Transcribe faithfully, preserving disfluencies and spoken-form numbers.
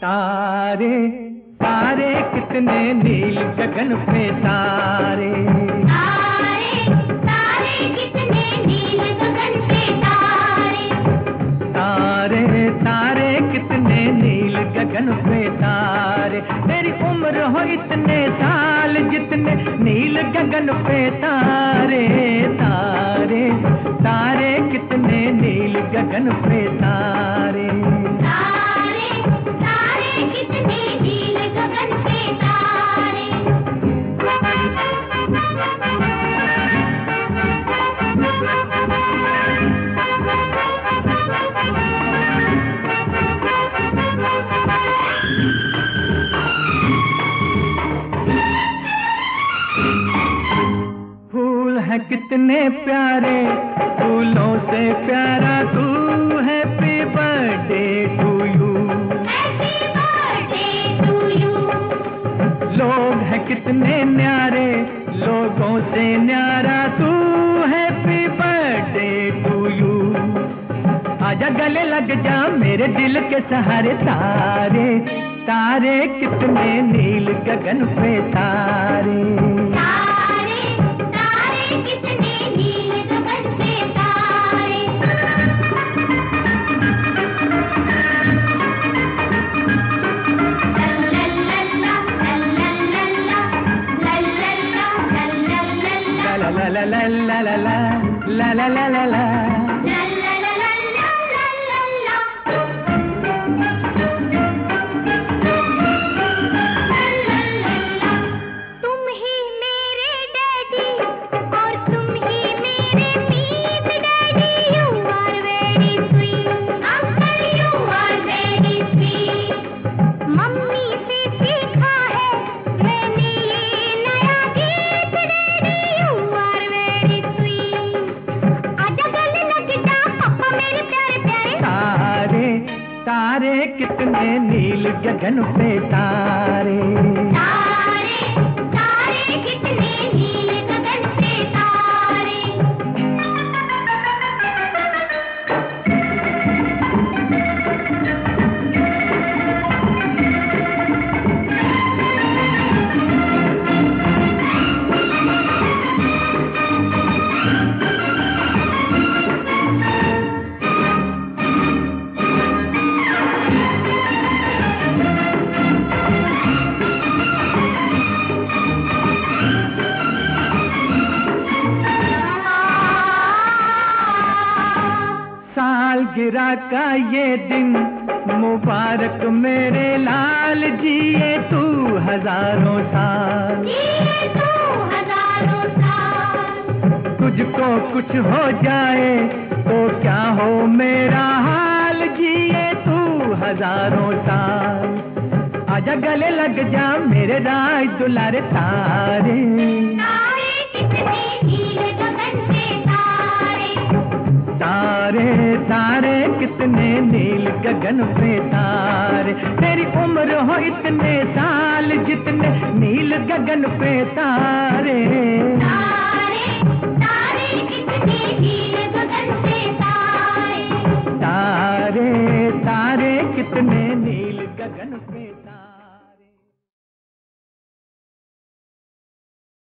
तारे तारे कितने नील गगन पे तारे, तारे तारे कितने नील गगन पे तारे, तारे तारे कितने नील गगन पे तारे। तेरी उम्र हो इतने साल जितने नील गगन पे तारे, तारे तारे कितने नील गगन पे तारे, तारे तारे कितने नील गगन पे तारे। फूल है कितने प्यारे, फूलों से प्यारा तू, happy birthday to you, happy birthday to you. लोग हैं कितने न्यारे, लोगों से न्यारा तू, हैप्पी बर्थडे टू यू। आजा गले लग जा मेरे दिल के सहारे, तारे तारे कितने नील गगन पे तारे, तारे तारे कितने नील गगन पे तारे। लल्लल्ला लल्लल्ला लल्लल्ला लल्लल्ला ला ला ला ला ला ला ला ला ला ला ला। तारे कितने नील गगन पे तारे, तारे तारे कितने नील गगन पे तारे। सालगिरह का ये दिन मुबारक मेरे लाल, जिए तू हजारों साल, जिए तू हजारों साल। तुझको कुछ हो जाए तो क्या हो मेरा हाल, जिए तू हजारों साल। आजा गले लग जा मेरे राज दुलारे, तारे तारे कितने नील गगन पे तारे, तारे तारे कितने नील गगन पे तारे। तेरी उम्र हो इतने साल जितने नील गगन पे तारे, तारे तारे कितने नील गगन पे तारे, तारे तारे कितने नील गगन पे तारे।